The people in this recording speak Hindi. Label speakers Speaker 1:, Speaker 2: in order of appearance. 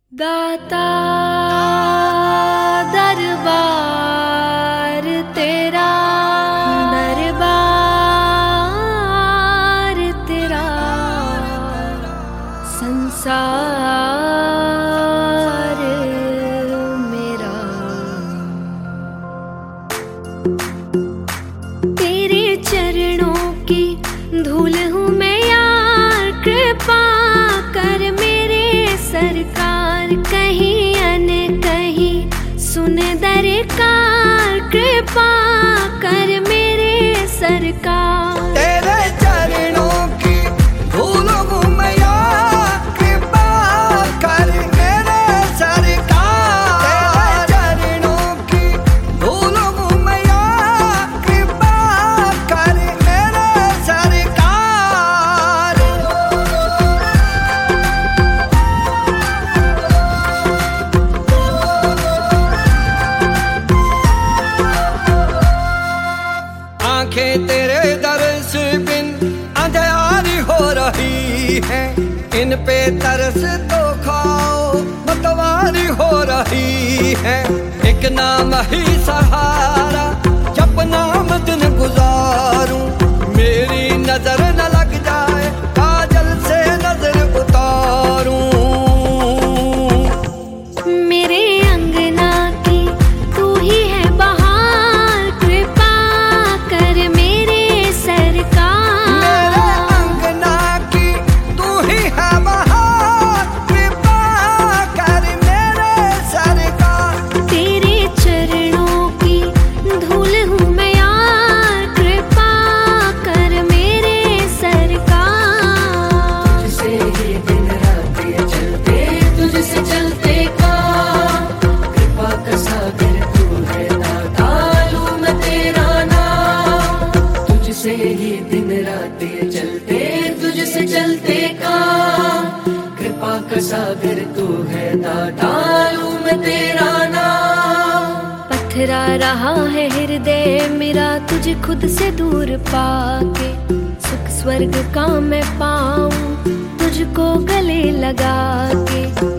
Speaker 1: दाता दरबार तेरा, दरबार तेरा, संसार मेरा। तेरे चरणों की धूल हूँ मैं यार, कृपा कर मेरे सरकार, कहीं अन कहीं सुन दरकार, कृपा कर मेरे सरकार।
Speaker 2: तेरे चरणों की धूल हूँ मैं यार, कृपा कर मेरे सरकार। तेरे चरणों की धूल हूँ मैं यार, कृपा कर मेरे सरकार। आंखें तेरे दर्श बिन अंधियारी हो रही है, इन पे तरस तो खाओ मतवारी हो रही है। एक नाम ही सहारा जब नाम दिन गुजारूं, मेरी नजर न लग जाए काजल से नजर उतारूं।
Speaker 1: मेरे अंगना की तू ही है बहार, कृपा कर मेरे सरकार।
Speaker 2: मेरे अंगना की तू ही है बहार, कृपा कर मेरे सरकार।
Speaker 1: तेरे चरणों की धूल हूँ मैं यार, कृपा कर मेरे सरकार।
Speaker 3: तुझसे ही दिन रात ये चलते, तुझसे चलते काम, कृपा का सागर तू है दाता, लूं मैं तेरा नाम। तुझसे ही दिन रात ये चलते, तुझसे चलते काम, कृपा का सागर तू है दाता, लूं मैं तेरा नाम।
Speaker 1: पथरा रहा है हृदय मेरा तुझे खुद से दूर पाके, सुख स्वर्ग का मैं पाऊं तुझको गले लगा के।